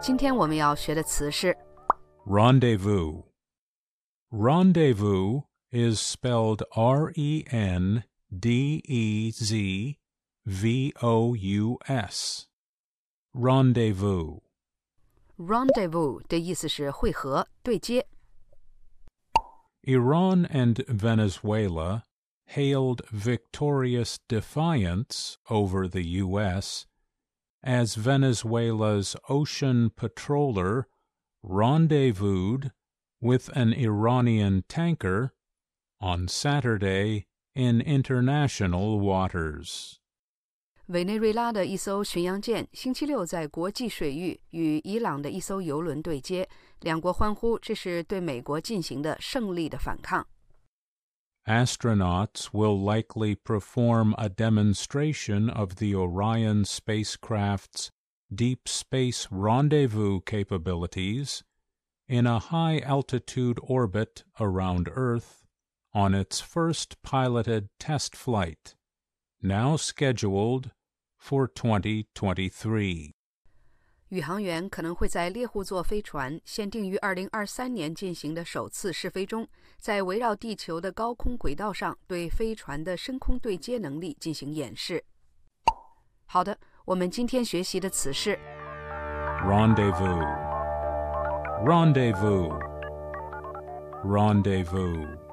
今天我们要学的词是 rendezvous. Rendezvous is spelled R-E-N-D-E-Z-V-O-U-S. Rendezvous. rendezvous 的意思是会合、对接。 Iran and Venezuela hailed victorious defiance over the U.S. as Venezuela's ocean patroller rendezvoused with an Iranian tanker on Saturday in international waters. 委内瑞拉的一艘巡洋舰星期六在国际水域与伊朗的一艘油轮对接，两国欢呼这是对美国进行的胜利的反抗。 Astronauts will likely perform a demonstration of the Orion spacecraft's deep space rendezvous capabilities in a high-altitude orbit around Earth on its first piloted test flight, now scheduled for 2023. 宇航员可能会在猎户座飞船限定于2023年进行的首次试飞中，在围绕地球的高空轨道上对飞船的深空对接能力进行演示。好的，我们今天学习的词是 rendezvous, rendezvous, rendezvous.